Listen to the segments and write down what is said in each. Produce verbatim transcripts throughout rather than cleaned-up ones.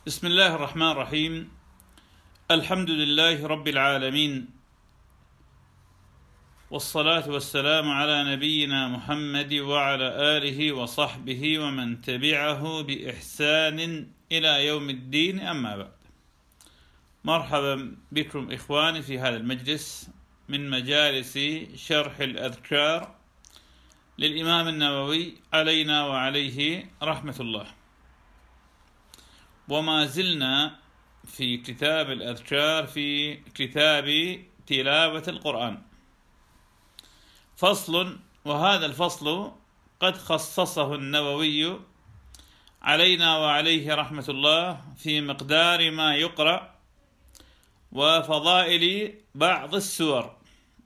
بسم الله الرحمن الرحيم. الحمد لله رب العالمين، والصلاة والسلام على نبينا محمد وعلى آله وصحبه ومن تبعه بإحسان إلى يوم الدين، أما بعد. مرحبا بكم إخواني في هذا المجلس من مجالس شرح الأذكار للإمام النووي علينا وعليه رحمة الله. وما زلنا في كتاب الأذكار في كتاب تلاوة القرآن، فصل، وهذا الفصل قد خصصه النووي علينا وعليه رحمة الله في مقدار ما يقرأ وفضائل بعض السور.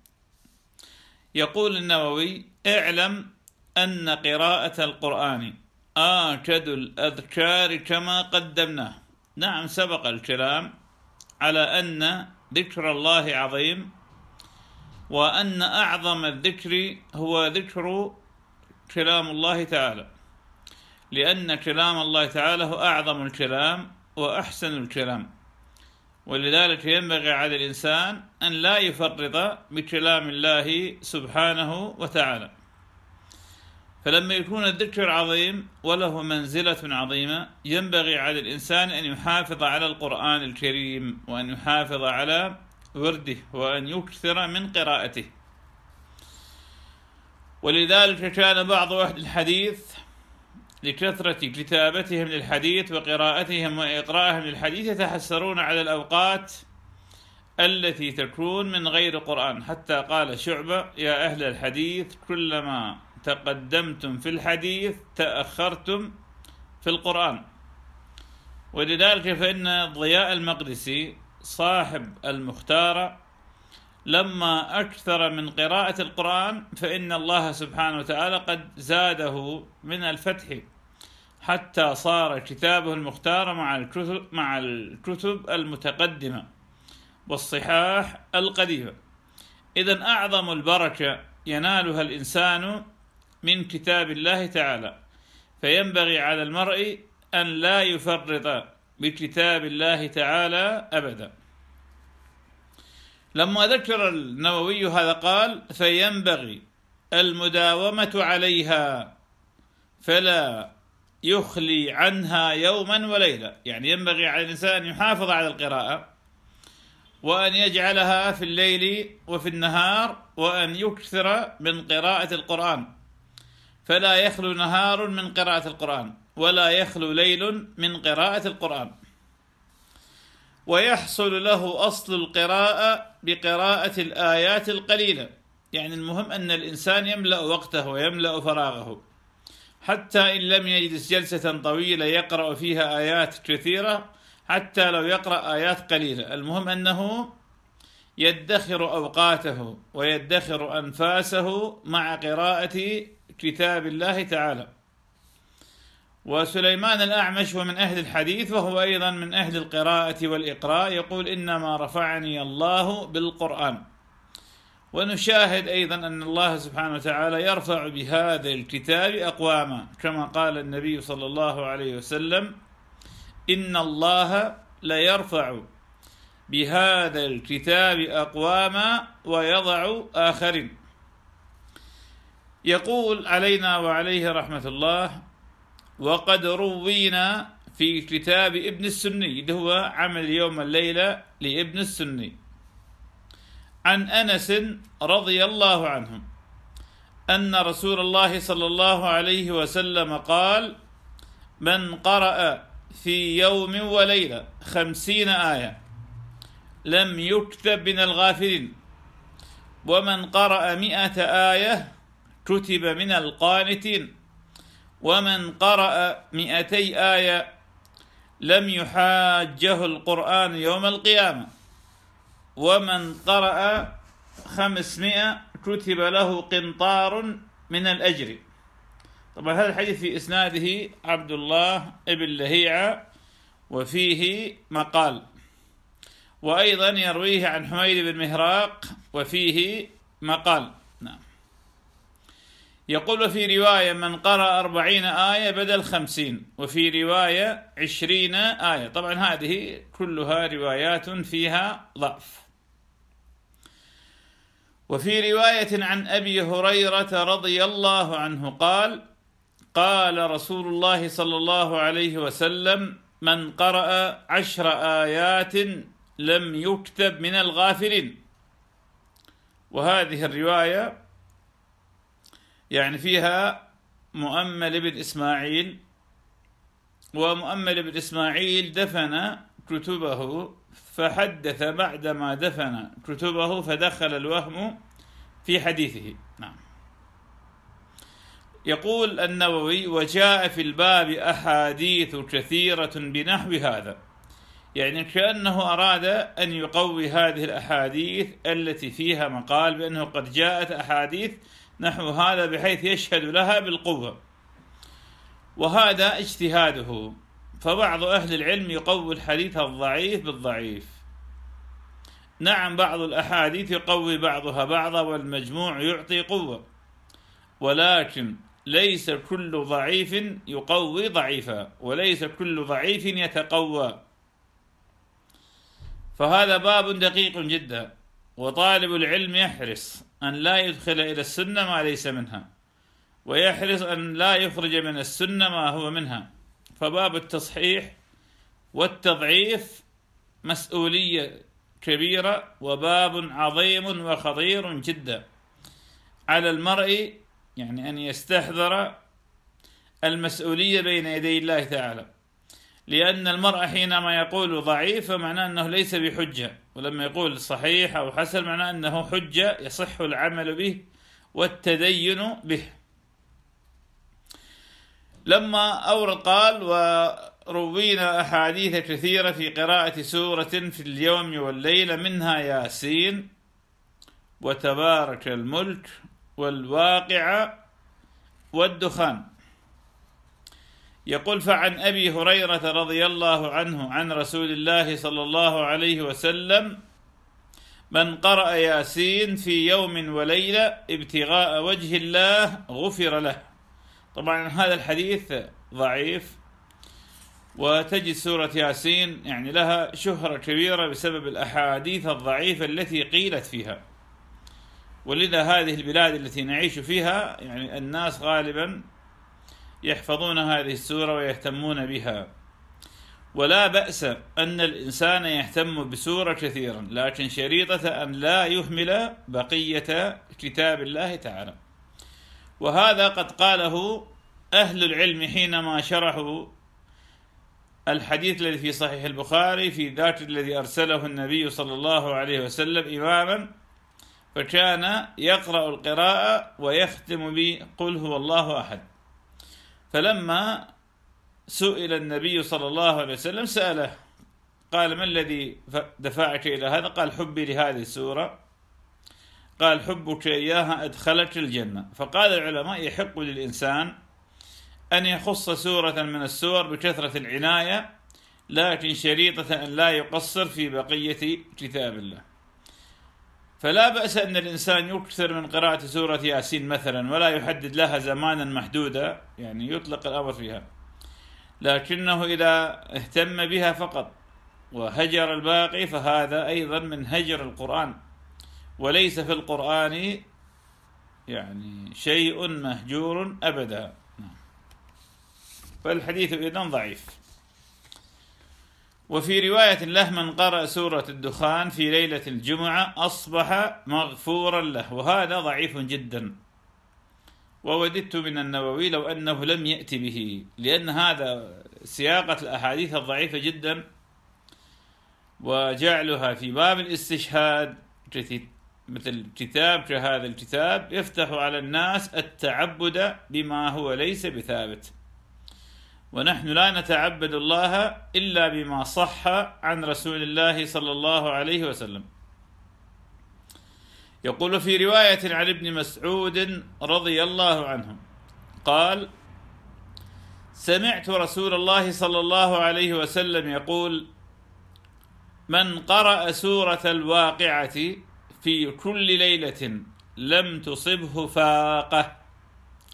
يقول النووي: اعلم أن قراءة القرآن آكد الأذكار كما قدمناه. نعم، سبق الكلام على أن ذكر الله عظيم، وأن أعظم الذكر هو ذكر كلام الله تعالى، لأن كلام الله تعالى هو أعظم الكلام وأحسن الكلام، ولذلك ينبغي على الإنسان أن لا يفرط بكلام الله سبحانه وتعالى. فلما يكون الذكر عظيم وله منزلة عظيمة، ينبغي على الإنسان أن يحافظ على القرآن الكريم، وأن يحافظ على ورده، وأن يكثر من قراءته. ولذلك كان بعض أهل الحديث لكثرة كتابتهم للحديث وقراءتهم وإقراءهم للحديث يتحسرون على الأوقات التي تكون من غير قرآن، حتى قال شعبة: يا أهل الحديث كلما تقدمتم في الحديث تأخرتم في القرآن. ولذلك فإن ضياء المقدسي صاحب المختار لما أكثر من قراءة القرآن فإن الله سبحانه وتعالى قد زاده من الفتح، حتى صار كتابه المختار مع الكتب, مع الكتب المتقدمة والصحاح القديمة. إذن أعظم البركة ينالها الإنسان من كتاب الله تعالى، فينبغي على المرء أن لا يفرط بكتاب الله تعالى أبدا. لما ذكر النووي هذا قال: فينبغي المداومة عليها فلا يخلي عنها يوما وليلة. يعني ينبغي على الإنسان أن يحافظ على القراءة، وأن يجعلها في الليل وفي النهار، وأن يكثر من قراءة القرآن، فلا يخلو نهار من قراءة القرآن، ولا يخلو ليل من قراءة القرآن. ويحصل له أصل القراءة بقراءة الآيات القليلة. يعني المهم أن الإنسان يملأ وقته ويملأ فراغه، حتى إن لم يجلس جلسة طويلة يقرأ فيها آيات كثيرة، حتى لو يقرأ آيات قليلة، المهم أنه يدخر أوقاته ويدخر أنفاسه مع قراءة كتاب الله تعالى. وسليمان الأعمش هو من أهل الحديث، وهو أيضا من أهل القراءة والإقراء، يقول: إنما رفعني الله بالقرآن. ونشاهد أيضا أن الله سبحانه وتعالى يرفع بهذا الكتاب أقواما، كما قال النبي صلى الله عليه وسلم: إن الله ليرفع بهذا الكتاب أقواما ويضع آخرين. يقول علينا وعليه رحمة الله: وقد روينا في كتاب ابن السني، اللي هو عمل يوم الليلة لابن السني، عن أنس رضي الله عنه أن رسول الله صلى الله عليه وسلم قال: من قرأ في يوم وليلة خمسين آية لم يكتب من الغافلين، ومن قرأ مئة آية كتب من القانتين، ومن قرأ مئتي آية لم يحاجه القرآن يوم القيامة، ومن قرأ خمسمائة كتب له قنطار من الأجر. طبعا هذا الحديث في إسناده عبد الله بن لهيعة، وفيه مقال، وأيضا يرويه عن حميد بن مهراق، وفيه مقال. نعم. يقول وفي رواية من قرأ أربعين آية بدل خمسين، وفي رواية عشرين آية. طبعا هذه كلها روايات فيها ضعف. وفي رواية عن أبي هريرة رضي الله عنه قال: قال رسول الله صلى الله عليه وسلم: من قرأ عشر آيات لم يكتب من الغافلين. وهذه الرواية يعني فيها مؤمل بن إسماعيل، ومؤمل بن إسماعيل دفن كتبه فحدث بعدما دفن كتبه فدخل الوهم في حديثه. نعم. يقول النووي: وجاء في الباب أحاديث كثيرة بنحو هذا، يعني كأنه أراد أن يقوي هذه الأحاديث التي فيها مقال بأنه قد جاءت أحاديث نحو هذا بحيث يشهد لها بالقوة، وهذا اجتهاده. فبعض أهل العلم يقوي الحديث الضعيف بالضعيف. نعم، بعض الأحاديث يقوي بعضها بعضا والمجموع يعطي قوة، ولكن ليس كل ضعيف يقوي ضعيفا، وليس كل ضعيف يتقوى. فهذا باب دقيق جدا، وطالب العلم يحرص أن لا يدخل إلى السنة ما ليس منها، ويحرص أن لا يخرج من السنة ما هو منها. فباب التصحيح والتضعيف مسؤولية كبيرة، وباب عظيم وخطير جدا. على المرء يعني أن يستحضر المسؤولية بين يدي الله تعالى، لأن المرء حينما يقول ضعيف فمعناه أنه ليس بحجة، ولما يقول صحيح أو حسن معناه أنه حجة يصح العمل به والتدين به. لما أورد قال: وروينا أحاديث كثيرة في قراءة سورة في اليوم والليلة، منها ياسين وتبارك الملك والواقعة والدخان. يقول: فعن أبي هريرة رضي الله عنه عن رسول الله صلى الله عليه وسلم: من قرأ ياسين في يوم وليلة ابتغاء وجه الله غفر له. طبعا هذا الحديث ضعيف، وتجد سورة ياسين يعني لها شهرة كبيرة بسبب الأحاديث الضعيفة التي قيلت فيها، ولذا هذه البلاد التي نعيش فيها يعني الناس غالبا يحفظون هذه السورة ويهتمون بها. ولا بأس أن الإنسان يهتم بسورة كثيرا، لكن شريطة أن لا يهمل بقية كتاب الله تعالى. وهذا قد قاله أهل العلم حينما شرحوا الحديث الذي في صحيح البخاري في ذاك الذي أرسله النبي صلى الله عليه وسلم إماما، فكان يقرأ القراءة ويختم بقل هو الله أحد. فلما سئل النبي صلى الله عليه وسلم سأله قال: ما الذي دفعك إلى هذا؟ قال: حبي لهذه السورة. قال: حبك إياها أدخلك الجنة. فقال العلماء: يحق للإنسان أن يخص سورة من السور بكثرة العناية، لكن شريطة أن لا يقصر في بقية كتاب الله. فلا بأس أن الإنسان يكثر من قراءة سورة ياسين مثلا، ولا يحدد لها زمانا محدودا، يعني يطلق الأمر فيها، لكنه إذا اهتم بها فقط وهجر الباقي فهذا أيضا من هجر القرآن، وليس في القرآن يعني شيء مهجور أبدا. فالحديث إذن ضعيف. وفي رواية له: من قرأ سورة الدخان في ليلة الجمعة أصبح مغفورا له. وهذا ضعيف جدا، ووددت من النووي لو أنه لم يأتي به، لأن هذا سياقة الأحاديث الضعيفة جدا وجعلها في باب الاستشهاد مثل كتاب كهذا الكتاب يفتح على الناس التعبد بما هو ليس بثابت، ونحن لا نتعبد الله إلا بما صح عن رسول الله صلى الله عليه وسلم. يقول في رواية عن ابن مسعود رضي الله عنه قال: سمعت رسول الله صلى الله عليه وسلم يقول: من قرأ سورة الواقعة في كل ليلة لم تصبه فاقة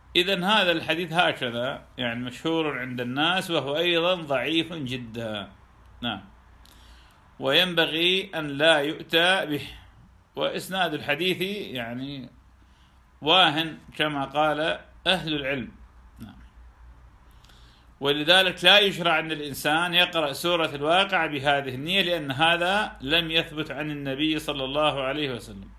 إذن هذا الحديث هكذا يعني مشهور عند الناس، وهو أيضا ضعيف جدا. نعم، وينبغي أن لا يؤتى به، وإسناد الحديث يعني واهن كما قال أهل العلم. نعم. ولذلك لا يشرع أن الإنسان يقرأ سورة الواقعة بهذه النية، لأن هذا لم يثبت عن النبي صلى الله عليه وسلم.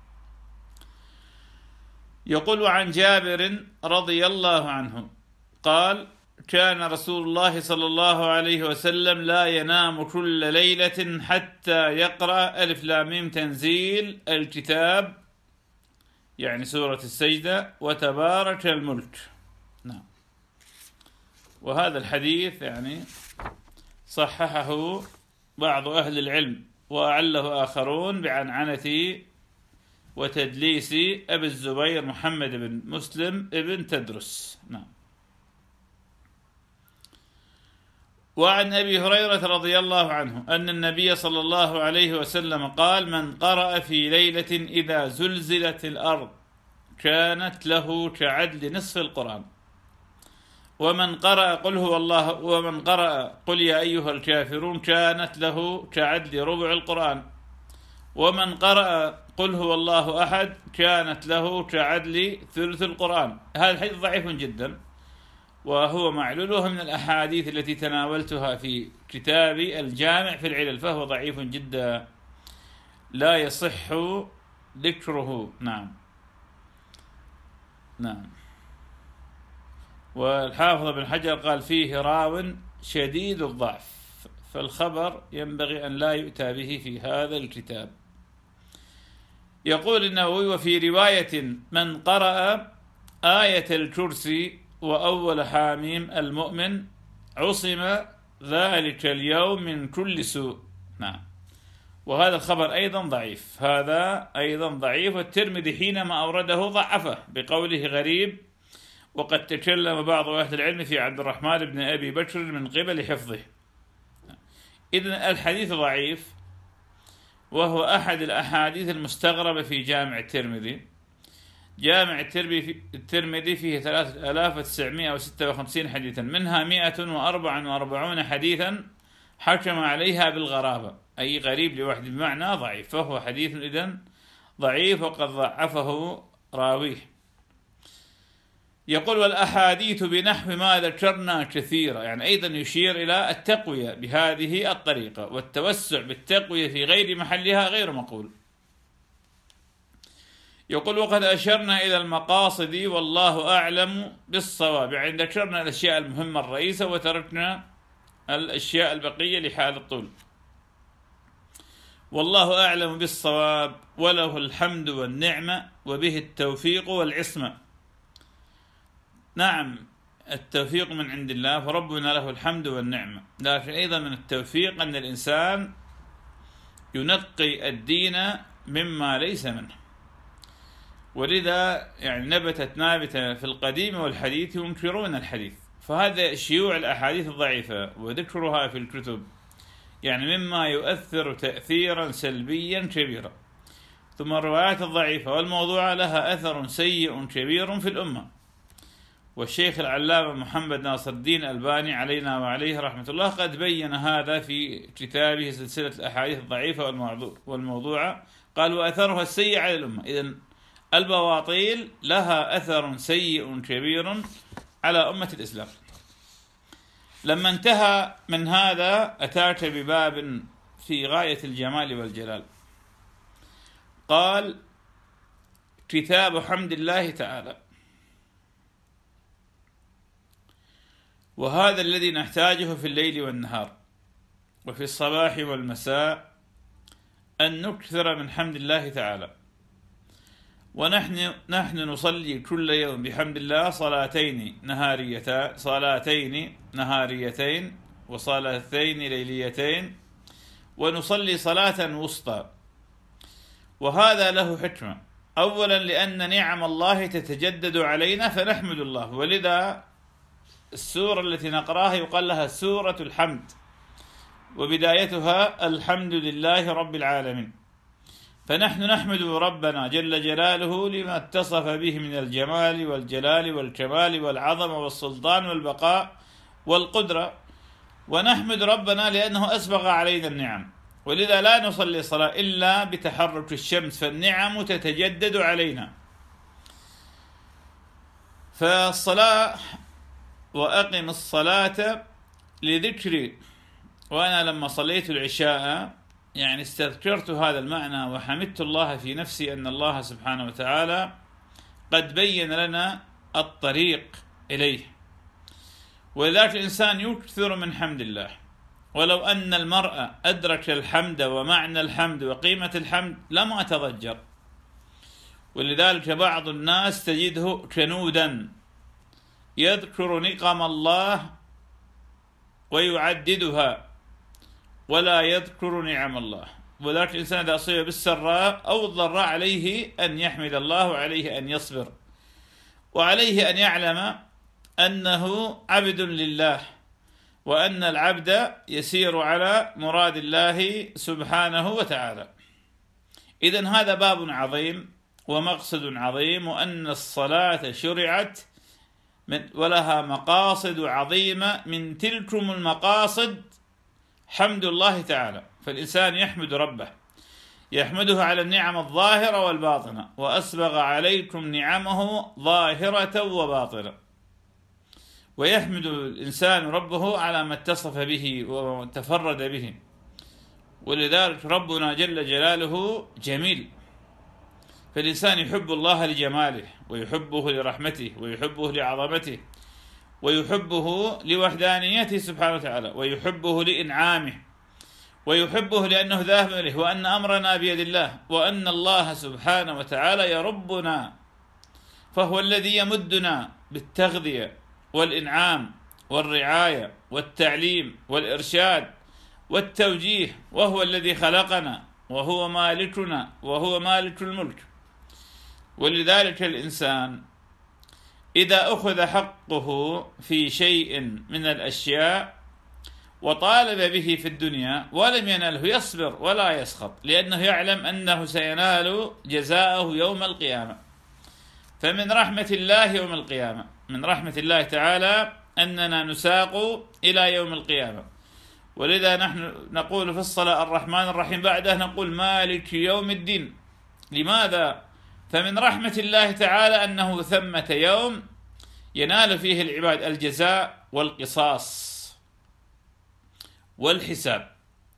يقول عن جابر رضي الله عنه قال: كان رسول الله صلى الله عليه وسلم لا ينام كل ليلة حتى يقرأ ألف لام ميم تنزيل الكتاب، يعني سورة السجدة، وتبارك الملك. نعم. وهذا الحديث يعني صححه بعض أهل العلم، وأعله آخرون بعنعنة وتدليس أبي الزبير محمد بن مسلم ابن تدرس. نعم. وعن أبي هريرة رضي الله عنه أن النبي صلى الله عليه وسلم قال: من قرأ في ليلة إذا زلزلت الأرض كانت له كعدل نصف القرآن، ومن قرأ قل هو الله ومن قرأ قل يا أيها الكافرون كانت له كعدل ربع القرآن، ومن قرأ قل هو الله أحد كانت له كعدل ثلث القرآن. هذا الحديث ضعيف جدا، وهو معلوله من الأحاديث التي تناولتها في كتابي الجامع في العلل، فهو ضعيف جدا لا يصح ذكره. نعم. نعم. والحافظ بن حجر قال فيه راو شديد الضعف، فالخبر ينبغي أن لا يؤتى به في هذا الكتاب. يقول النووي: وفي رواية من قرأ آية الكرسي وأول حاميم المؤمن عصم ذلك اليوم من كل سوء. نعم. وهذا الخبر أيضا ضعيف، هذا أيضا ضعيف، والترمذي حينما أورده ضعفه بقوله غريب، وقد تكلم بعض أهل العلم في عبد الرحمن بن أبي بكر من قبل حفظه. إذن الحديث ضعيف، وهو أحد الأحاديث المستغربة في جامع الترمذي. جامع الترمذي فيه ثلاثة آلاف وتسعمائة وستة وخمسين حديثا، منها مئة وأربعة وأربعين حديثا حكم عليها بالغرابة، أي غريب لوحده، بمعنى ضعيف، فهو حديث إذن ضعيف وقد ضعفه راويه. يقول: والأحاديث بنحو ما ذكرنا كثيرة، يعني أيضا يشير إلى التقوية بهذه الطريقة، والتوسع بالتقوية في غير محلها غير مقول. يقول: وقد أشرنا إلى المقاصد والله أعلم بالصواب، يعني ذكرنا الأشياء المهمة الرئيسة وتركنا الأشياء البقية لحال الطول. والله أعلم بالصواب وله الحمد والنعمة وبه التوفيق والعصمة. نعم، التوفيق من عند الله، فربنا له الحمد والنعمة، لكن أيضا من التوفيق أن الإنسان ينقي الدين مما ليس منه. ولذا يعني نبتت نابتة في القديم والحديث ينكرون الحديث، فهذا شيوع الأحاديث الضعيفة وذكرها في الكتب يعني مما يؤثر تأثيرا سلبيا كبيرا. ثم الروايات الضعيفة والموضوعة لها أثر سيء كبير في الأمة. والشيخ العلامة محمد ناصر الدين الألباني علينا وعليه رحمة الله قد بين هذا في كتابه سلسلة الأحاديث الضعيفة والموضوعة، قال: وأثرها السيء على الأمة. إذن البواطيل لها أثر سيء كبير على أمة الإسلام. لما انتهى من هذا أتاك بباب في غاية الجمال والجلال، قال: كتاب حمد الله تعالى. وهذا الذي نحتاجه في الليل والنهار وفي الصباح والمساء، أن نكثر من حمد الله تعالى. ونحن نحن نصلي كل يوم بحمد الله صلاتين نهاريتين صلاتين نهاريتين وصلاتين ليليتين، ونصلي صلاة وسطى. وهذا له حكمة: أولا لأن نعم الله تتجدد علينا فنحمد الله، ولذا السورة التي نقراها يقال لها سورة الحمد، وبدايتها الحمد لله رب العالمين. فنحن نحمد ربنا جل جلاله لما اتصف به من الجمال والجلال والكمال والعظمة والسلطان والبقاء والقدرة، ونحمد ربنا لأنه أسبغ علينا النعم، ولذا لا نصلي صلاة إلا بتحرك الشمس، فالنعم تتجدد علينا. فالصلاة وأقم الصلاة لذكري، وأنا لما صليت العشاء يعني استذكرت هذا المعنى وحمدت الله في نفسي أن الله سبحانه وتعالى قد بين لنا الطريق إليه، ولذلك الإنسان يكثر من حمد الله. ولو أن المرء أدرك الحمد ومعنى الحمد وقيمة الحمد لما تضجر. ولذلك بعض الناس تجده كنودا يذكر نقم الله ويعددها ولا يذكر نعم الله. ولذلك الإنسان إذا أصيب بالسراء أو الضراء عليه أن يحمد الله، وعليه أن يصبر، وعليه أن يعلم أنه عبد لله، وأن العبد يسير على مراد الله سبحانه وتعالى. إذن هذا باب عظيم ومقصد عظيم، وأن الصلاة شرعت من ولها مقاصد عظيمة، من تلكم المقاصد حمد الله تعالى. فالإنسان يحمد ربه، يحمده على النعم الظاهرة والباطنة، وأسبغ عليكم نعمه ظاهرة وباطنة. ويحمد الإنسان ربه على ما اتصف به وتفرد به. ولذلك ربنا جل جلاله جميل، فالإنسان يحب الله لجماله، ويحبه لرحمته، ويحبه لعظمته، ويحبه لوحدانيته سبحانه وتعالى، ويحبه لإنعامه، ويحبه لأنه ذاهب إليه، وأن أمرنا بيد الله، وأن الله سبحانه وتعالى يربنا، فهو الذي يمدنا بالتغذية والإنعام والرعاية والتعليم والإرشاد والتوجيه، وهو الذي خلقنا، وهو مالكنا، وهو مالك الملك. ولذلك الإنسان إذا أخذ حقه في شيء من الأشياء وطالب به في الدنيا ولم ينله يصبر ولا يسخط، لأنه يعلم أنه سينال جزاءه يوم القيامة. فمن رحمة الله يوم القيامة، من رحمة الله تعالى أننا نساق إلى يوم القيامة. ولذا نحن نقول في الصلاة الرحمن الرحيم، بعدها نقول مالك يوم الدين. لماذا؟ فمن رحمة الله تعالى أنه ثمة يوم ينال فيه العباد الجزاء والقصاص والحساب.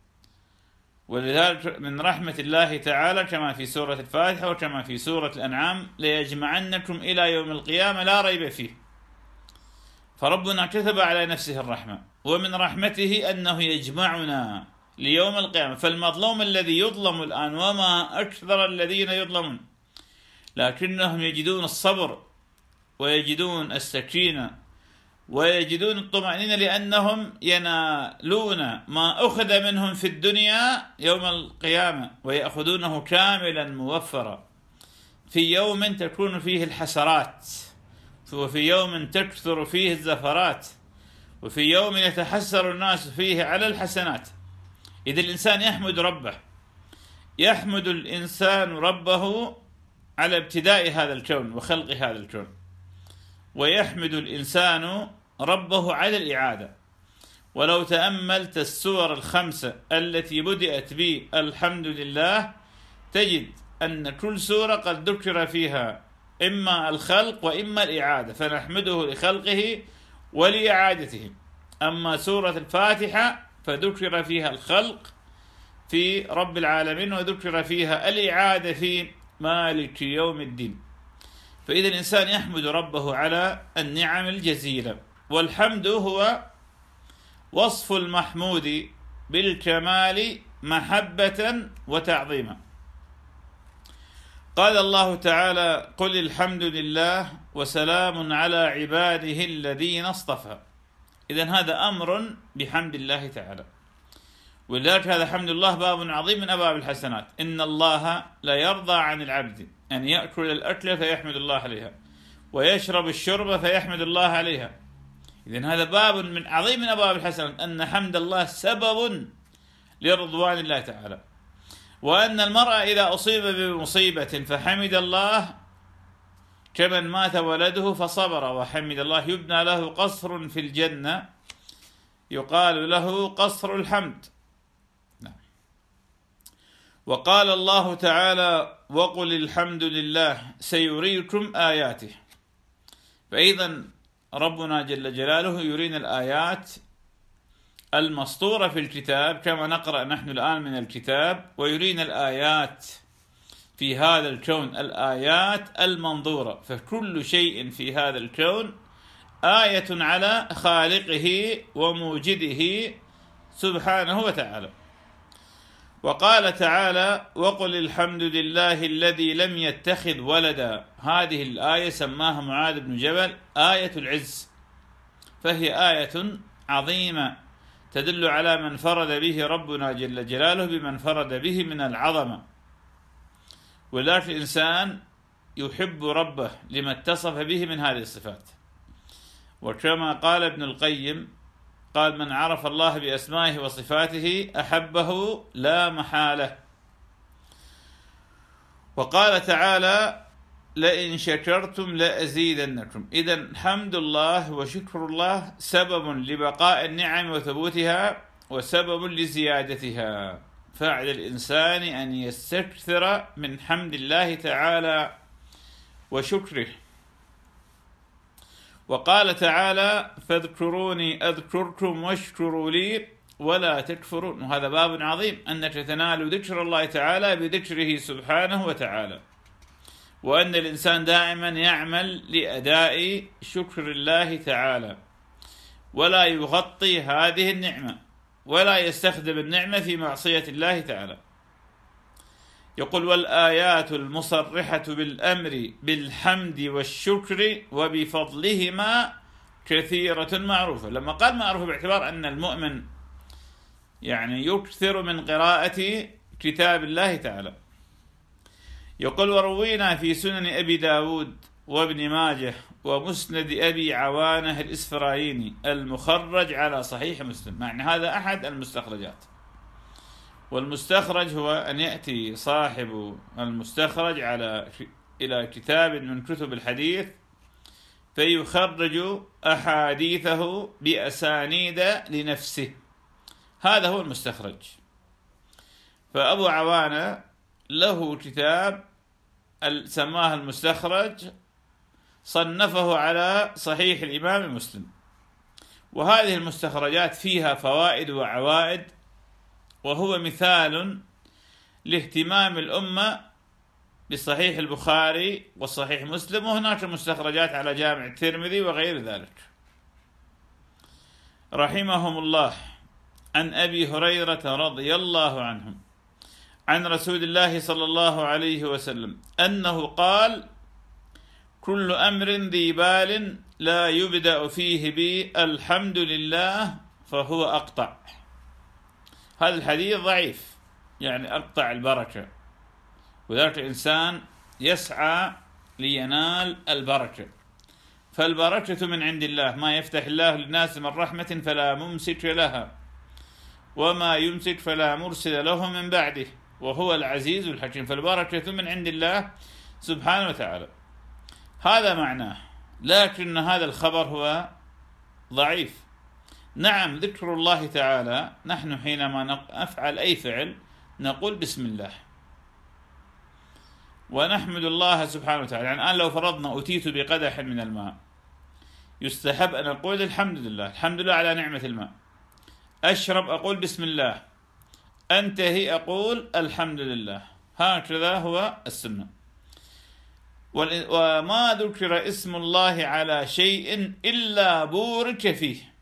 ولذلك من رحمة الله تعالى كما في سورة الفاتحة وكما في سورة الأنعام: ليجمعنكم إلى يوم القيامة لا ريب فيه. فربنا كتب على نفسه الرحمة، ومن رحمته أنه يجمعنا ليوم القيامة. فالمظلوم الذي يظلم الآن وما أكثر الذين يظلمون، لكنهم يجدون الصبر ويجدون السكينة ويجدون الطمأنينة، لأنهم ينالون ما أخذ منهم في الدنيا يوم القيامة، ويأخذونه كاملا موفرا في يوم تكون فيه الحسرات، وفي يوم تكثر فيه الزفرات، وفي يوم يتحسر الناس فيه على الحسنات. إذا الإنسان يحمد ربه، يحمد الإنسان ربه على ابتداء هذا الكون وخلق هذا الكون، ويحمد الإنسان ربه على الإعادة. ولو تأملت السور الخمسة التي بدأت بالحمد لله تجد أن كل سورة قد ذكر فيها إما الخلق وإما الإعادة، فنحمده لخلقه ولإعادته. أما سورة الفاتحة فذكر فيها الخلق في رب العالمين، وذكر فيها الإعادة في مالك يوم الدين. فإذا الإنسان يحمد ربه على النعم الجزيلة. والحمد هو وصف المحمود بالكمال محبة وتعظيما. قال الله تعالى: قل الحمد لله وسلام على عباده الذين اصطفى. إذن هذا أمر بحمد الله تعالى، ولذلك هذا حمد الله باب عظيم من أبواب الحسنات. إن الله لا يرضى عن العبد أن يأكل الأكل فيحمد الله عليها، ويشرب الشرب فيحمد الله عليها. إذن هذا باب من عظيم من أبواب الحسنات، أن حمد الله سبب لرضوان الله تعالى. وأن المرء إذا أصيب بمصيبة فحمد الله كمن مات ولده فصبر وحمد الله يبنى له قصر في الجنة يقال له قصر الحمد. وقال الله تعالى وقل الحمد لله سيريكم آياته. فأيضا ربنا جل جلاله يرينا الآيات المسطورة في الكتاب كما نقرأ نحن الآن من الكتاب، ويرينا الآيات في هذا الكون، الآيات المنظورة، فكل شيء في هذا الكون آية على خالقه وموجده سبحانه وتعالى. وقال تعالى وقل الحمد لله الذي لم يتخذ ولدا. هذه الآية سماها معاذ بن جبل آية العز، فهي آية عظيمة تدل على من فرد به ربنا جل جلاله بمن فرد به من العظمة. ولكن الإنسان يحب ربه لما اتصف به من هذه الصفات. وكما قال ابن القيم قال من عرف الله بأسمائه وصفاته أحبه لا محالة. وقال تعالى لئن شكرتم لأزيدنكم. إذن حمد الله وشكر الله سبب لبقاء النعم وثبوتها وسبب لزيادتها، فعلى الإنسان أن يستكثر من حمد الله تعالى وشكره. وقال تعالى فاذكروني أذكركم واشكروا لي ولا تكفرون. وهذا باب عظيم، أنك تنال ذكر الله تعالى بذكره سبحانه وتعالى، وأن الإنسان دائما يعمل لأداء شكر الله تعالى ولا يغطي هذه النعمة ولا يستخدم النعمة في معصية الله تعالى. يقول والآيات المصرحة بالأمر بالحمد والشكر وبفضلهما كثيرة معروفة. لما قال معروفة باعتبار أن المؤمن يعني يكثر من قراءة كتاب الله تعالى. يقول وروينا في سنن أبي داود وابن ماجه ومسند أبي عوانة الإسفرايني المخرج على صحيح مسلم. يعني هذا أحد المستخرجات، والمستخرج هو أن يأتي صاحب المستخرج على إلى كتاب من كتب الحديث فيخرج أحاديثه بأسانيد لنفسه، هذا هو المستخرج. فأبو عوانة له كتاب سماه المستخرج، صنفه على صحيح الإمام مسلم. وهذه المستخرجات فيها فوائد وعوائد، وهو مثال لاهتمام الأمة بصحيح البخاري وصحيح مسلم. وهناك مستخرجات على جامع الترمذي وغير ذلك رحمهم الله. عن أبي هريرة رضي الله عنه عن رسول الله صلى الله عليه وسلم أنه قال كل أمر ذي بال لا يبدأ فيه بالحمد لله فهو أقطع. هذا الحديث ضعيف، يعني أقطع البركة، وذلك الإنسان يسعى لينال البركة، فالبركة من عند الله. ما يفتح الله للناس من رحمة فلا ممسك لها وما يمسك فلا مرسل له من بعده وهو العزيز الحكيم. فالبركة من عند الله سبحانه وتعالى، هذا معناه. لكن هذا الخبر هو ضعيف. نعم ذكر الله تعالى، نحن حينما نفعل أي فعل نقول بسم الله ونحمد الله سبحانه وتعالى. يعني الآن لو فرضنا أتيت بقدح من الماء يستحب أن أقول الحمد لله، الحمد لله على نعمة الماء. أشرب أقول بسم الله، أنتهي أقول الحمد لله. هكذا هو السنة. وما ذكر اسم الله على شيء إلا بورك فيه،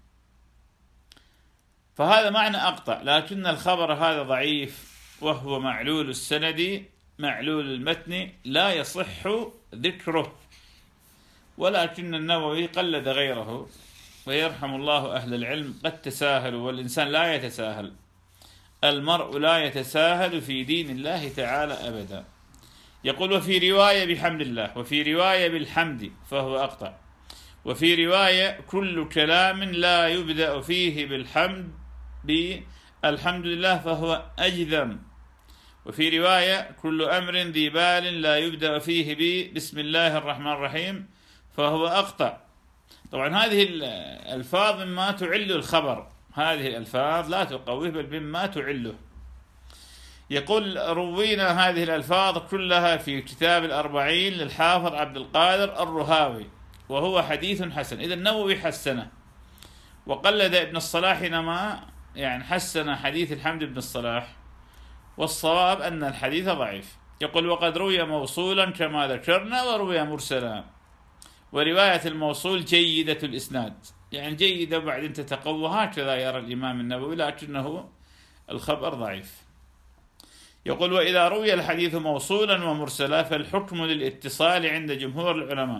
فهذا معنى أقطع. لكن الخبر هذا ضعيف وهو معلول السند معلول المتن لا يصح ذكره. ولكن النووي قلد غيره ويرحم الله أهل العلم، قد تساهلوا، والإنسان لا يتساهل، المرء لا يتساهل في دين الله تعالى أبدا. يقول وفي رواية بحمد الله، وفي رواية بالحمد فهو أقطع، وفي رواية كل كلام لا يبدأ فيه بالحمد بالحمد لله فهو أجذم، وفي رواية كل أمر ذي بال لا يبدأ فيه ب بسم الله الرحمن الرحيم فهو أقطع. طبعا هذه الألفاظ مما تعل الخبر، هذه الألفاظ لا تقويه بل مما تعله. يقول روينا هذه الألفاظ كلها في كتاب الأربعين للحافظ عبد القادر الرهاوي وهو حديث حسن. إذا النووي حسنه، وقلد ابن الصلاح حينما يعني حسن حديث الحمد بن الصلاح، والصواب أن الحديث ضعيف. يقول وقد روي موصولا كما ذكرنا وروي مرسلا، ورواية الموصول جيدة الإسناد، يعني جيدة وبعدين تتقوى، هكذا يرى الإمام النووي، لكنه الخبر ضعيف. يقول وإذا روي الحديث موصولا ومرسلا فالحكم للاتصال عند جمهور العلماء،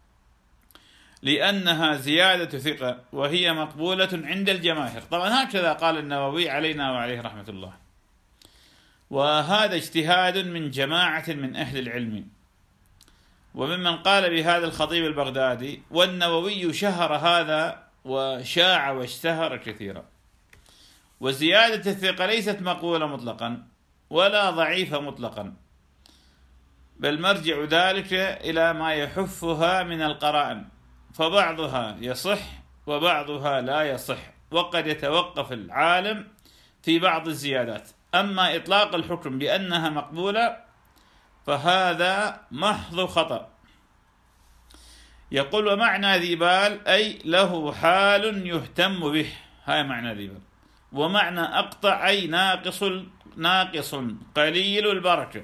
لأنها زيادة ثقة وهي مقبولة عند الجماهير. طبعا هكذا قال النووي علينا وعليه رحمة الله، وهذا اجتهاد من جماعة من أهل العلم، وممن قال بهذا الخطيب البغدادي، والنووي شهر هذا وشاع واشتهر كثيرا. وزيادة الثقة ليست مقبولة مطلقا ولا ضعيفة مطلقا، بل مرجع ذلك إلى ما يحفها من القرائن، فبعضها يصح وبعضها لا يصح، وقد يتوقف العالم في بعض الزيادات. أما إطلاق الحكم بأنها مقبولة فهذا محض خطأ. يقول ومعنى ذي بال أي له حال يهتم به، هاي معنى ذي بال. ومعنى أقطع أي ناقص ناقص قليل البركة،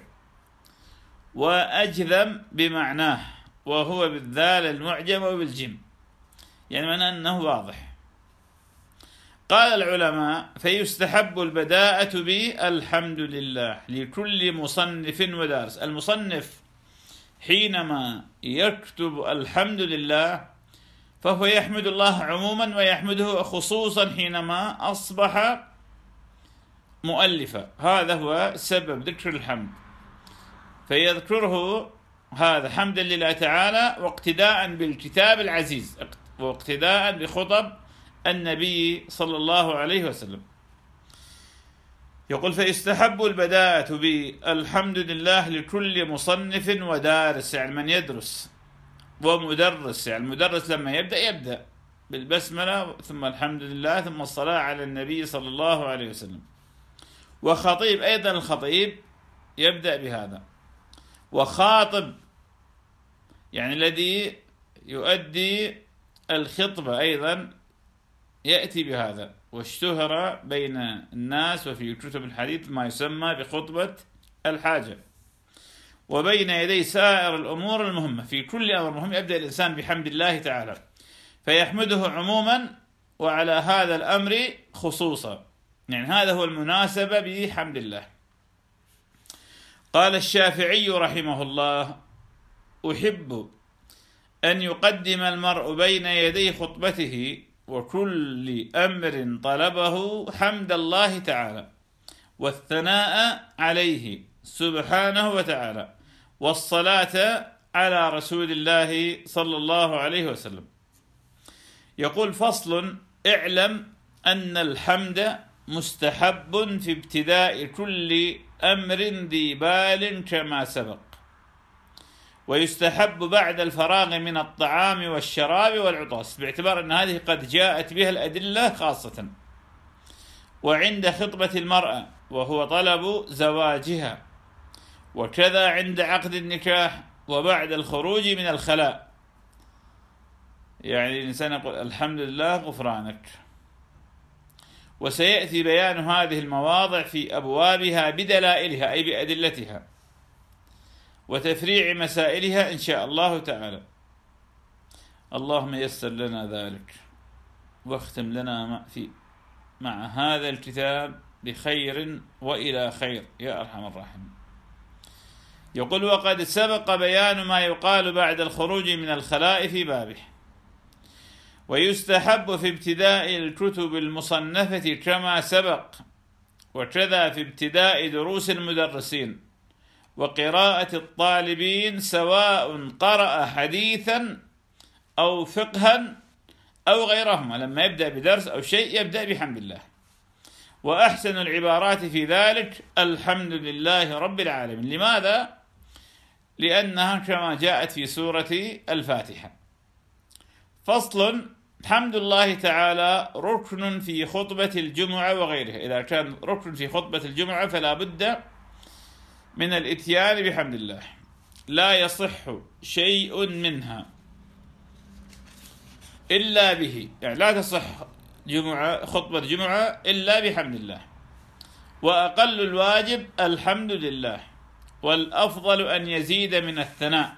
وأجذم بمعناه وهو بالذال المعجم وبالجيم، يعني معنى أنه واضح. قال العلماء فيستحب البداءة بالحمد لله لكل مصنف ودارس. المصنف حينما يكتب الحمد لله فهو يحمد الله عموما ويحمده خصوصا حينما أصبح مؤلفا، هذا هو سبب ذكر الحمد، فيذكره هذا حمدا لله تعالى واقتداء بالكتاب العزيز واقتداء بخطب النبي صلى الله عليه وسلم. يقول فيستحب البداءة بالحمد لله لكل مصنف ودارس، يعني من يدرس، ومدرس، يعني المدرس لما يبدأ يبدأ بالبسملة ثم الحمد لله ثم الصلاة على النبي صلى الله عليه وسلم. وخطيب أيضا الخطيب يبدأ بهذا، وخاطب يعني الذي يؤدي الخطبة أيضا يأتي بهذا. واشتهر بين الناس وفي كتب الحديث ما يسمى بخطبة الحاجة. وبين يدي سائر الأمور المهمة، في كل أمر مهم يبدأ الإنسان بحمد الله تعالى، فيحمده عموما وعلى هذا الأمر خصوصا، يعني هذا هو المناسبة بحمد الله. قال الشافعي رحمه الله أحب أن يقدم المرء بين يدي خطبته وكل أمر طلبه حمد الله تعالى والثناء عليه سبحانه وتعالى والصلاة على رسول الله صلى الله عليه وسلم. يقول فصل اعلم أن الحمد مستحب في ابتداء كل أمر ذي بال كما سبق، ويستحب بعد الفراغ من الطعام والشراب والعطاس، باعتبار أن هذه قد جاءت بها الأدلة خاصة، وعند خطبة المرأة وهو طلب زواجها، وكذا عند عقد النكاح وبعد الخروج من الخلاء، يعني الإنسان يقول الحمد لله غفرانك. وسيأتي بيان هذه المواضع في أبوابها بدلائلها أي بأدلتها وتفريع مسائلها إن شاء الله تعالى. اللهم يسر لنا ذلك، واختم لنا في مع هذا الكتاب بخير وإلى خير يا أرحم الراحمين. يقول وقد سبق بيان ما يقال بعد الخروج من الخلاء في بابه. ويستحب في ابتداء الكتب المصنفة كما سبق، وكذا في ابتداء دروس المدرسين وقراءة الطالبين، سواء قرأ حديثا أو فقها أو غيرهما، لما يبدأ بدرس أو شيء يبدأ بحمد الله. وأحسن العبارات في ذلك الحمد لله رب العالمين. لماذا؟ لأنها كما جاءت في سورة الفاتحة. فصل: حمد الله تعالى ركن في خطبة الجمعة وغيرها. إذا كان ركن في خطبة الجمعة فلا بد من الإتيان بحمد الله، لا يصح شيء منها إلا به، يعني لا تصح جمعة خطبة جمعة إلا بحمد الله. وأقل الواجب الحمد لله، والأفضل أن يزيد من الثناء،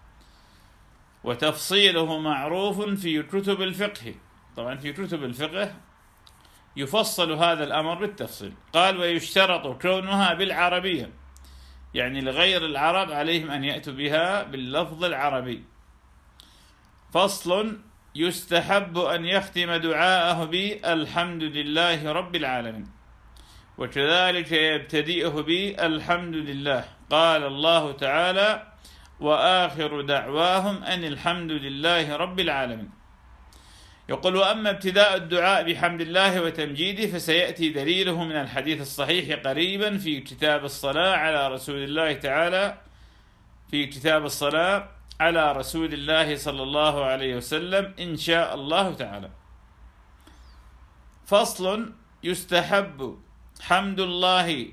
وتفصيله معروف في كتب الفقه. طبعا في كتب الفقه يفصل هذا الأمر بالتفصيل. قال: ويشترط كونها بالعربية، يعني لغير العرب عليهم أن يأتوا بها باللفظ العربي. فصل: يستحب أن يختم دعاءه بالحمد لله رب العالمين، وكذلك يبتدئه بالحمد لله. قال الله تعالى: وآخر دعواهم أن الحمد لله رب العالمين. يقول: وأما ابتداء الدعاء بحمد الله وتمجيده فسيأتي دليله من الحديث الصحيح قريبا في كتاب الصلاة على رسول الله تعالى في كتاب الصلاة على رسول الله صلى الله عليه وسلم إن شاء الله تعالى. فصل: يستحب حمد الله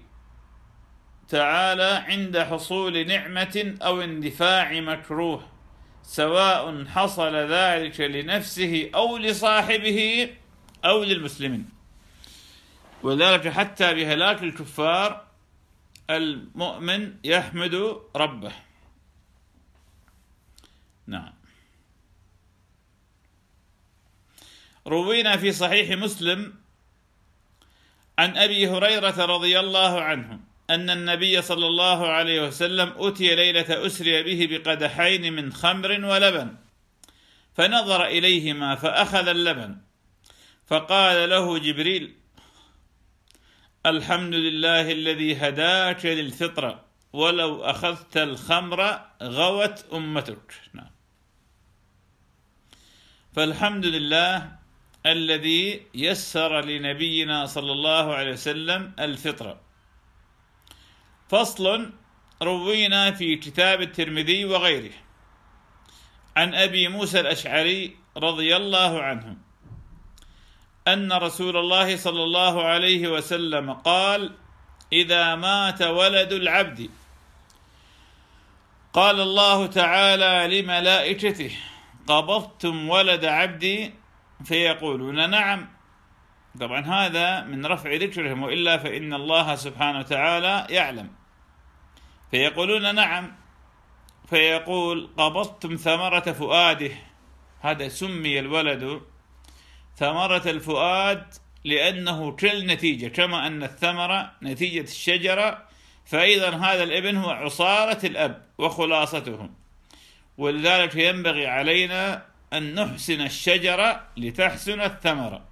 تعالى عند حصول نعمة أو اندفاع مكروه، سواء حصل ذلك لنفسه أو لصاحبه أو للمسلمين. وذلك حتى بهلاك الكفار المؤمن يحمد ربه. نعم. روينا في صحيح مسلم عن أبي هريرة رضي الله عنه أن النبي صلى الله عليه وسلم أتي ليلة أسري به بقدحين من خمر ولبن، فنظر إليهما فأخذ اللبن، فقال له جبريل: الحمد لله الذي هداك للفطرة، ولو أخذت الخمر غوت أمتك. نعم. فالحمد لله الذي يسر لنبينا صلى الله عليه وسلم الفطرة. فصل: روينا في كتاب الترمذي وغيره عن أبي موسى الأشعري رضي الله عنه أن رسول الله صلى الله عليه وسلم قال: إذا مات ولد العبد قال الله تعالى لملائكته: قبضتم ولد عبدي؟ فيقولون: نعم. طبعا هذا من رفع ذكرهم، وإلا فإن الله سبحانه وتعالى يعلم. فيقولون: نعم. فيقول: قبضتم ثمرة فؤاده. هذا سمي الولد ثمرة الفؤاد لأنه كالنتيجة، كما أن الثمرة نتيجة الشجرة، فأيضا هذا الابن هو عصارة الأب وخلاصته. ولذلك ينبغي علينا أن نحسن الشجرة لتحسن الثمرة.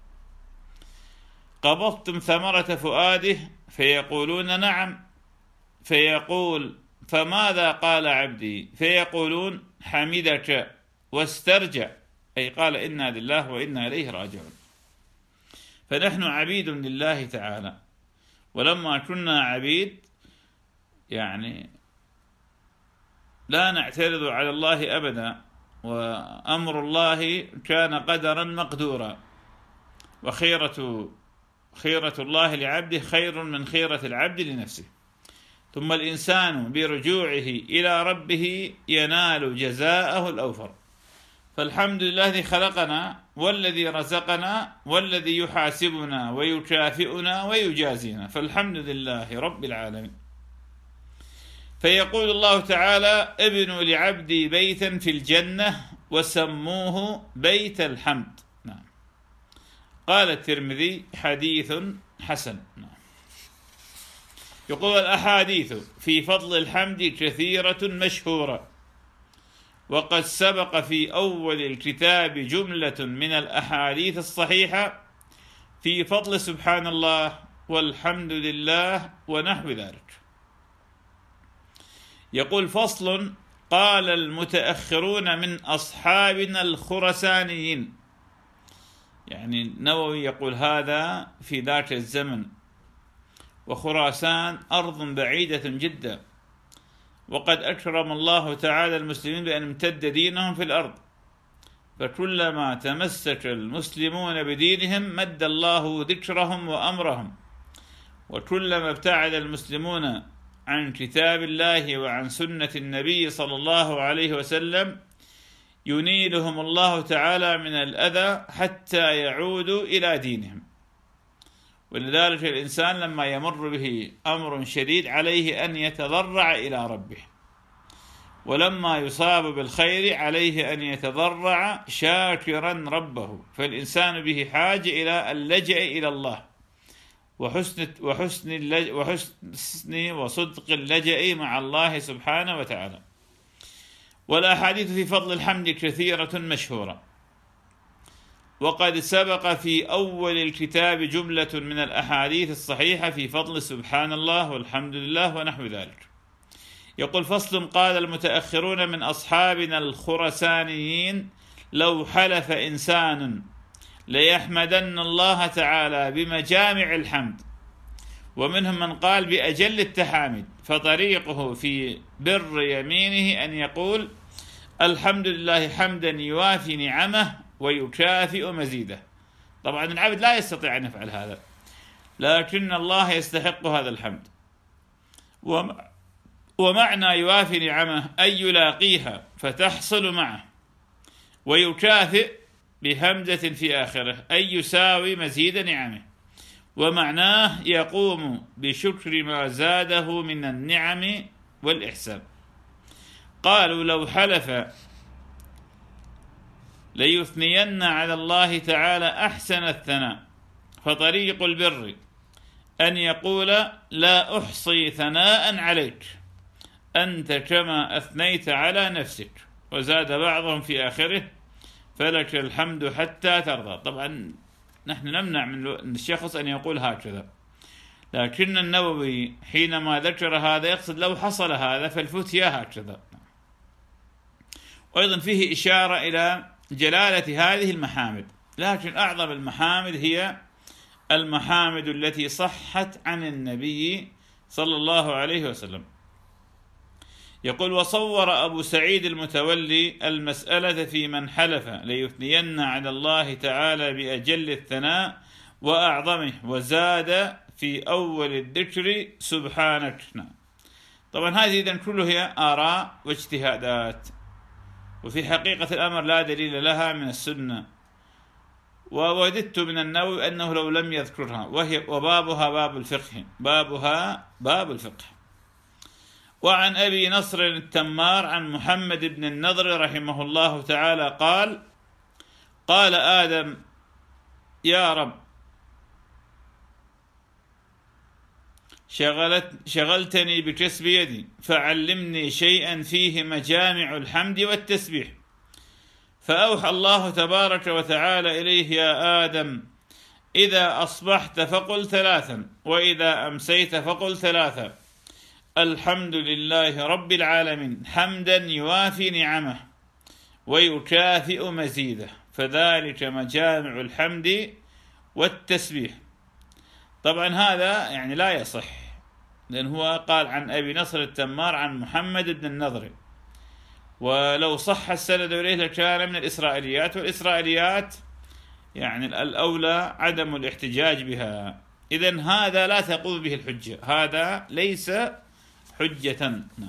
قبضتم ثمرة فؤاده؟ فيقولون: نعم. فيقول: فماذا قال عبدي؟ فيقولون: حمدك واسترجع، أي قال إنا لله وإنا إليه راجعون. فنحن عبيد لله تعالى، ولما كنا عبيد يعني لا نعترض على الله أبدا، وأمر الله كان قدرا مقدورا، وخيرة خيرة الله لعبده خير من خيرة العبد لنفسه. ثم الإنسان برجوعه إلى ربه ينال جزاءه الأوفر. فالحمد لله الذي خلقنا، والذي رزقنا، والذي يحاسبنا ويكافئنا ويجازينا، فالحمد لله رب العالمين. فيقول الله تعالى: ابنوا لعبدي بيتا في الجنة وسموه بيت الحمد. نعم. قال الترمذي: حديث حسن. نعم. يقول: الأحاديث في فضل الحمد كثيرة مشهورة، وقد سبق في أول الكتاب جملة من الأحاديث الصحيحة في فضل سبحان الله والحمد لله ونحو ذلك. يقول: فصل: قال المتأخرون من أصحابنا الخرسانيين يعني النووي يقول هذا في ذاك الزمن، وخراسان أرض بعيدة جدا، وقد أكرم الله تعالى المسلمين بأن امتد دينهم في الأرض، فكلما تمسك المسلمون بدينهم مد الله ذكرهم وأمرهم، وكلما ابتعد المسلمون عن كتاب الله وعن سنة النبي صلى الله عليه وسلم ينيلهم الله تعالى من الأذى حتى يعودوا إلى دينهم. ولذلك الإنسان لما يمر به أمر شديد عليه أن يتضرع إلى ربه، ولما يصاب بالخير عليه أن يتضرع شاكرا ربه، فالإنسان به حاجة إلى اللجأ إلى الله وحسن وحسن اللج وحسن وصدق اللجأ مع الله سبحانه وتعالى. والأحاديث في فضل الحمد كثيرة مشهورة، وقد سبق في أول الكتاب جملة من الأحاديث الصحيحة في فضل سبحان الله والحمد لله ونحو ذلك. يقول: فصل. قال المتأخرون من أصحابنا الخرسانيين: لو حلف إنسان ليحمدن الله تعالى بمجامع الحمد، ومنهم من قال بأجل التحامد، فطريقه في بر يمينه أن يقول: الحمد لله حمدا يوافي نعمه ويكافئ مزيده. طبعا العبد لا يستطيع أن يفعل هذا، لكن الله يستحق هذا الحمد. ومعنى يوافي نعمه أي يلاقيها فتحصل معه، ويكافئ بهمزة في آخره أي يساوي مزيد نعمه، ومعناه يقوم بشكر ما زاده من النعم والإحسان. قالوا: لو حلف ليثنين على الله تعالى أحسن الثناء، فطريق البر أن يقول: لا أحصي ثناء عليك أنت كما أثنيت على نفسك. وزاد بعضهم في آخره: فلك الحمد حتى ترضى. طبعا نحن نمنع من الشخص أن يقول هكذا، لكن النووي حينما ذكر هذا يقصد لو حصل هذا فالفتيا هكذا. وأيضا فيه إشارة إلى جلالة هذه المحامد، لكن أعظم المحامد هي المحامد التي صحت عن النبي صلى الله عليه وسلم. يقول: وصور أبو سعيد المتولي المسألة في من حلف ليثنين على الله تعالى بأجل الثناء وأعظمه، وزاد في أول الذكر سبحانك. طبعا هذه إذن كلها هي آراء واجتهادات، وفي حقيقة الأمر لا دليل لها من السنة. ووددت من النووي أنه لو لم يذكرها، وهي وبابها باب الفقه، بابها باب الفقه. وعن أبي نصر التمار عن محمد بن النضر رحمه الله تعالى قال: قال آدم: يا رب، شغلت شغلتني بكسب يدي، فعلمني شيئا فيه مجامع الحمد والتسبيح. فأوحى الله تبارك وتعالى إليه: يا آدم، إذا أصبحت فقل ثلاثا، وإذا أمسيت فقل ثلاثا: الحمد لله رب العالمين حمدا يوافي نعمه ويكافئ مزيده، فذلك مجامع الحمد والتسبيح. طبعا هذا يعني لا يصح، لأن هو قال عن أبي نصر التمار عن محمد بن النضر، ولو صح السند إليه لكان من الإسرائيليات، والإسرائيليات يعني الأولى عدم الاحتجاج بها. إذن هذا لا تقوم به الحجة، هذا ليس حجة.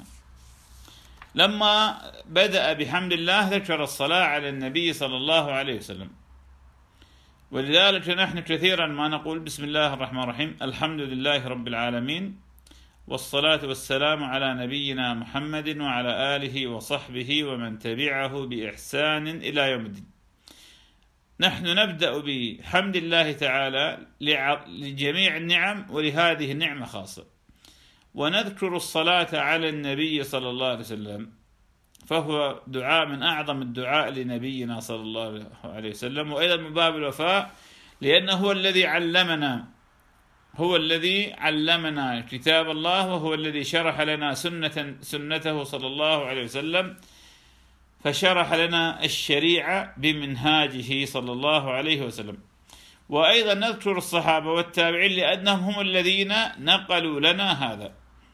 لما بدأ بحمد الله ذكر الصلاة على النبي صلى الله عليه وسلم، ولذلك نحن كثيرا ما نقول بسم الله الرحمن الرحيم الحمد لله رب العالمين، والصلاة والسلام على نبينا محمد وعلى آله وصحبه ومن تبعه بإحسان إلى يوم الدين. نحن نبدأ بحمد الله تعالى لجميع النعم، ولهذه النعمة خاصة، ونذكر الصلاة على النبي صلى الله عليه وسلم، فهو دعاء من أعظم الدعاء لنبينا صلى الله عليه وسلم، وأيضا من باب الوفاء، لأنه هو الذي علمنا هو الذي علمنا كتاب الله، وهو الذي شرح لنا سنة سنته صلى الله عليه وسلم. فشرح لنا الشريعة بمنهاجه صلى الله عليه وسلم. وأيضا نذكر الصحابة والتابعين لأنهم هم الذين نقلوا لنا هذا.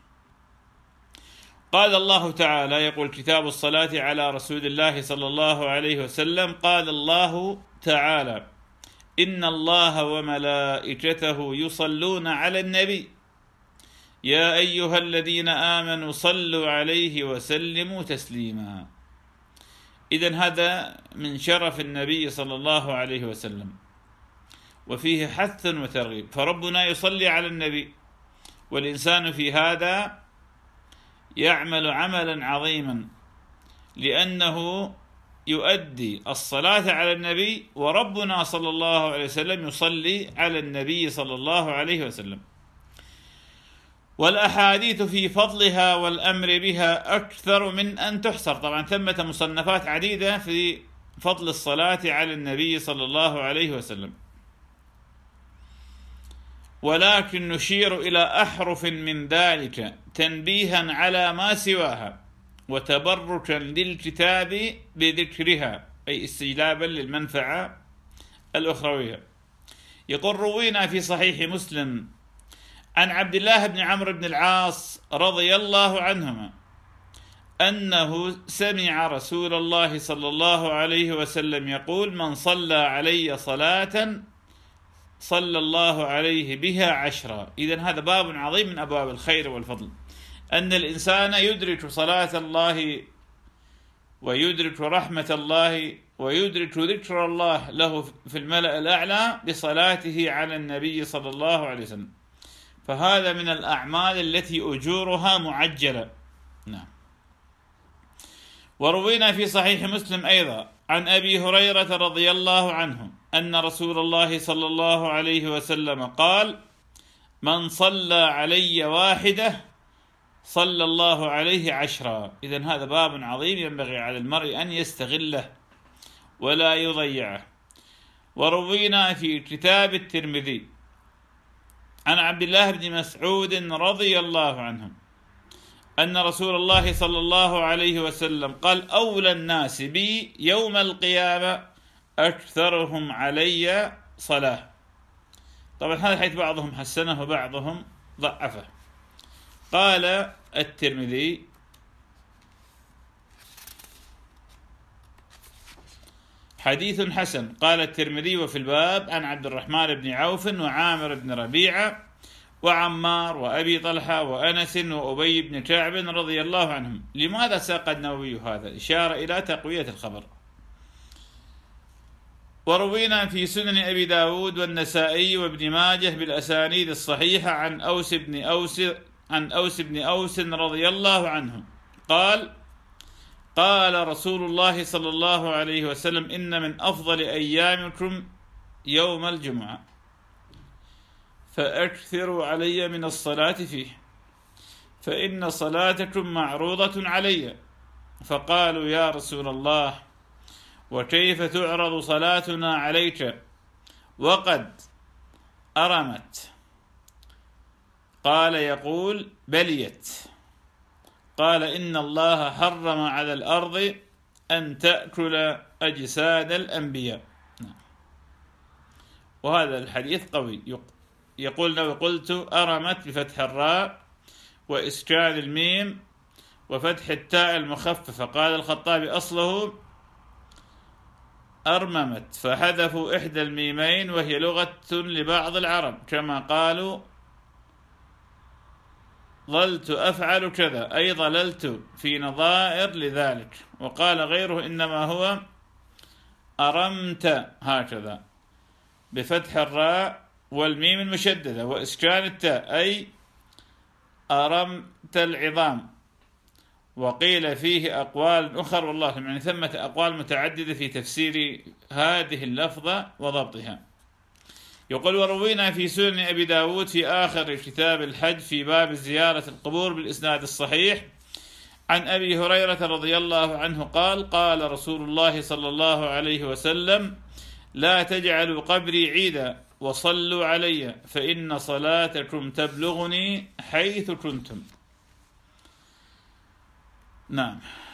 قال الله تعالى، يقول كتاب الصلاة على رسول الله صلى الله عليه وسلم، قال الله تعالى: إن الله وملائكته يصلون على النبي يا أيها الذين آمنوا صلوا عليه وسلموا تسليما. إذن هذا من شرف النبي صلى الله عليه وسلم، وفيه حث وترغيب، فربنا يصلي على النبي، والإنسان في هذا يعمل عملا عظيما، لأنه يؤدي الصلاة على النبي، وربنا صلى الله عليه وسلم يصلي على النبي صلى الله عليه وسلم. والأحاديث في فضلها والأمر بها أكثر من أن تحصر. طبعا ثمة مصنفات عديدة في فضل الصلاة على النبي صلى الله عليه وسلم، ولكن نشير إلى أحرف من ذلك تنبيها على ما سواها وتبركا للكتاب بذكرها، أي استجلابا للمنفعة الأخروية. يقول: روينا في صحيح مسلم عن عبد الله بن عمرو بن العاص رضي الله عنهما أنه سمع رسول الله صلى الله عليه وسلم يقول: من صلى علي صلاة صلى الله عليه بها عشرا. إذن هذا باب عظيم من أبواب الخير والفضل، أن الإنسان يدرك صلاة الله ويدرك رحمة الله ويدرك ذكر الله له في الملأ الأعلى بصلاته على النبي صلى الله عليه وسلم، فهذا من الأعمال التي أجورها معجلة. نعم. وروينا في صحيح مسلم أيضا عن أبي هريرة رضي الله عنه أن رسول الله صلى الله عليه وسلم قال: من صلى علي واحدة صلى الله عليه عشرا. إذن هذا باب عظيم ينبغي على المرء أن يستغله ولا يضيعه. وروينا في كتاب الترمذي عن عبد الله بن مسعود رضي الله عنه أن رسول الله صلى الله عليه وسلم قال: أولى الناس بي يوم القيامة أكثرهم علي صلاة. طبعا هذا حيث بعضهم حسنه وبعضهم ضعفه. قال الترمذي: حديث حسن. قال الترمذي: وفي الباب عن عبد الرحمن بن عوف وعامر بن ربيعة وعمار وأبي طلحة وأنس وأبي بن كعب رضي الله عنهم. لماذا ساق النووي هذا؟ إشارة إلى تقوية الخبر. وروينا في سنن أبي داود والنسائي وابن ماجه بالأسانيد الصحيحة عن أوس بن أوس عن أوس بن أوس رضي الله عنه قال: قال رسول الله صلى الله عليه وسلم: إن من أفضل أيامكم يوم الجمعة، فأكثروا علي من الصلاة فيه، فإن صلاتكم معروضة علي. فقالوا: يا رسول الله، وكيف تعرض صلاتنا عليك وقد أرمت؟ قال: يقول: بليت. قال: إن الله حرم على الأرض أن تأكل أجساد الأنبياء. وهذا الحديث قوي. يقول: لو قلت أرمت بفتح الراء وإسكان الميم وفتح التاء المخففة. قال الخطابي: أصله أرممت، فحذفوا إحدى الميمين، وهي لغة لبعض العرب، كما قالوا: ظلت أفعل كذا، أي ظللت في نظائر لذلك. وقال غيره: إنما هو أرمت هكذا بفتح الراء والميم المشددة وإسكان التاء، أي أرمت العظام. وقيل فيه أقوال أخرى، والله يعني ثمة أقوال متعددة في تفسير هذه اللفظة وضبطها. يقول: وروينا في سنن أبي داود في آخر كتاب الحج في باب زيارة القبور بالإسناد الصحيح عن أبي هريرة رضي الله عنه قال: قال رسول الله صلى الله عليه وسلم: لا تجعلوا قبري عيدا وصلوا علي، فإن صلاتكم تبلغني حيث كنتم. نعم.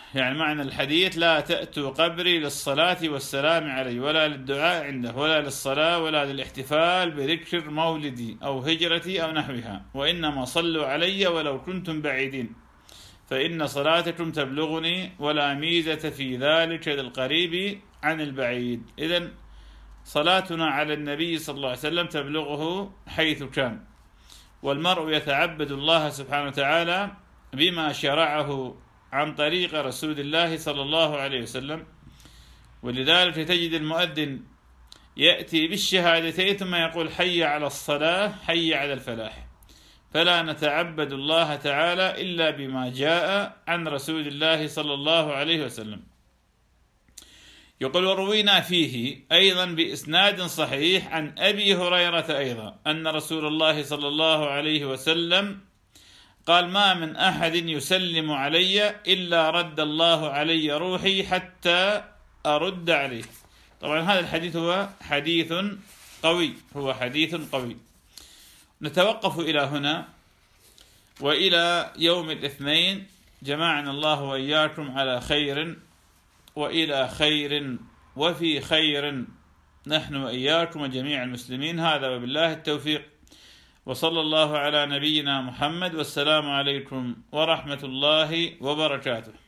يعني معنى الحديث: لا تأتوا قبري للصلاة والسلام علي، ولا للدعاء عنده، ولا للصلاة، ولا للاحتفال بذكر مولدي أو هجرتي أو نحوها، وإنما صلوا علي ولو كنتم بعيدين، فإن صلاتكم تبلغني، ولا ميزة في ذلك للقريب عن البعيد. إذن صلاتنا على النبي صلى الله عليه وسلم تبلغه حيث كان، والمرء يتعبد الله سبحانه وتعالى بما شرعه عن طريق رسول الله صلى الله عليه وسلم. ولذلك تجد المؤذن يأتي بالشهادتين ثم يقول: حي على الصلاة، حي على الفلاح. فلا نتعبد الله تعالى إلا بما جاء عن رسول الله صلى الله عليه وسلم. يقول: وروينا فيه أيضا بإسناد صحيح عن أبي هريرة أيضا أن رسول الله صلى الله عليه وسلم قال: ما من أحد يسلم علي إلا رد الله علي روحي حتى أرد عليه. طبعا هذا الحديث هو حديث قوي، هو حديث قوي. نتوقف إلى هنا، وإلى يوم الاثنين جمعنا الله وإياكم على خير وإلى خير وفي خير، نحن وإياكم وجميع المسلمين. هذا وبالله التوفيق، وصلى الله على نبينا محمد، والسلام عليكم ورحمة الله وبركاته.